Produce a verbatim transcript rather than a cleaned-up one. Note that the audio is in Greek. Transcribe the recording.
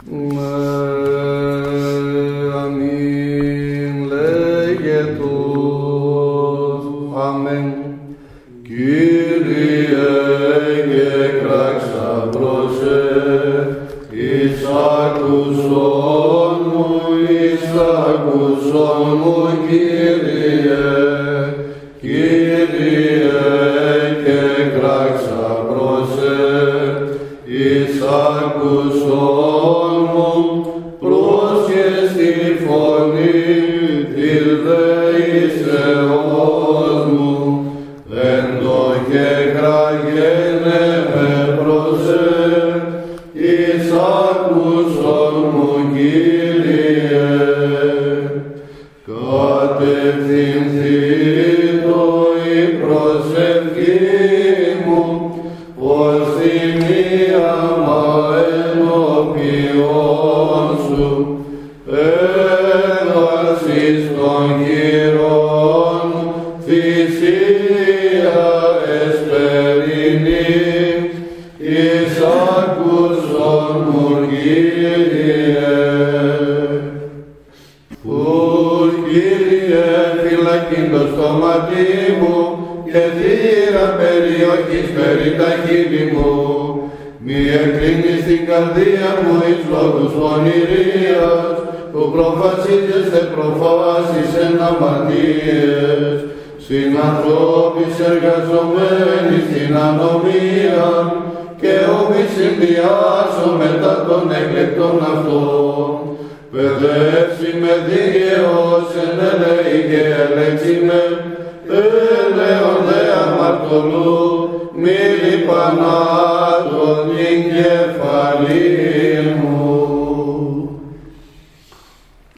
Αμήν λέγετος. Αμήν. Κύριε και κράξα προσέ, εις άκουσον μου, εις άκουσον μου, Κύριε, Κύριε και κράξα προσέ, εις άκουσον μου, πρόσχες τη φωνή της δεήσεώς μου, έντο και κραγένε με προσέ, εις άκουσον μου, Κύριε. Κατευθυνθήτω η προσευχή μου, ως θυμίαμα ενώπιον σου, έδωσης των γύρων θυσία εσπερινή, εις άκουσον μου, Κύριε. Που, Κύριε, φυλακήν το στόματι μου και θύρα περιοχής περί τα χείλη μου, μη εκκλίνεις την καρδία μου εις λόγους πονηρίας, που προφασίζεστε προφάσεις εν αμαρτίες, συνανθρώπης εργαζομένοι στην ανομία, και όμοι συνδυάσω μετά των εκλεκτών αυτών. Παιδεύσει με δίκαιος εν ελέη και ελέξει με, έλεον δε αμαρτωλού, μη λιπανά τον την κεφαλή.